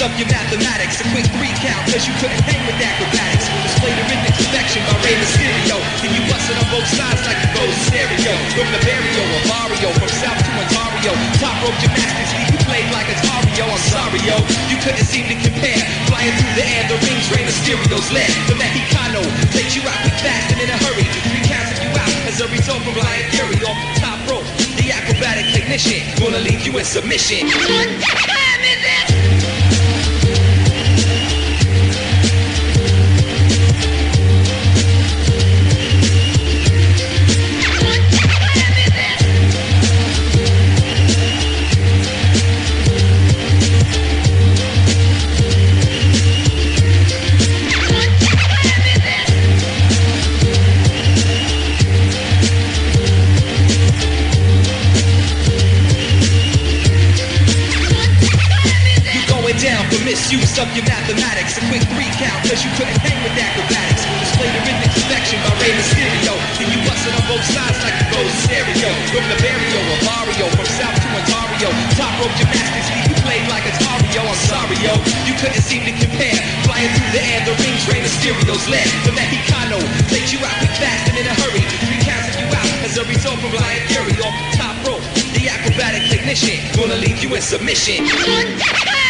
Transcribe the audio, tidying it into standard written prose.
of your mathematics. A quick 3 count, cause you couldn't hang with acrobatics. Display the rhythmic perfection by Rey Mysterio. Then you bustin' on both sides like a ghost stereo. From the barrio of Mario, from South to Ontario. Top rope gymnastics, leave you played like a Tario. I'm sorry, yo, you couldn't seem to compare. Flying through the air, the rings, Rey Mysterio's led. The Mexicano takes you out quick, fast, and in a hurry. 3 counts of you out as a result from Lion Fury off the top rope. The acrobatic technician gonna leave you in submission. What time is it? Misuse of your mathematics. A quick 3 count, cause you couldn't hang with acrobatics. Display the rhythmic perfection by Rey Mysterio. Then you bustin' on both sides like a ghost stereo. From the barrio of Mario, from South to Ontario. Top rope gymnastics, leave you played like a Tario. I'm sorry, yo, you couldn't seem to compare. Flying through the air, the rings, Rey Mysterio's led. The Mexicano takes you out quick, fast, and in a hurry. 3 counts of you out as a result from Lion Fury off the top rope. The acrobatic technician gonna leave you in submission.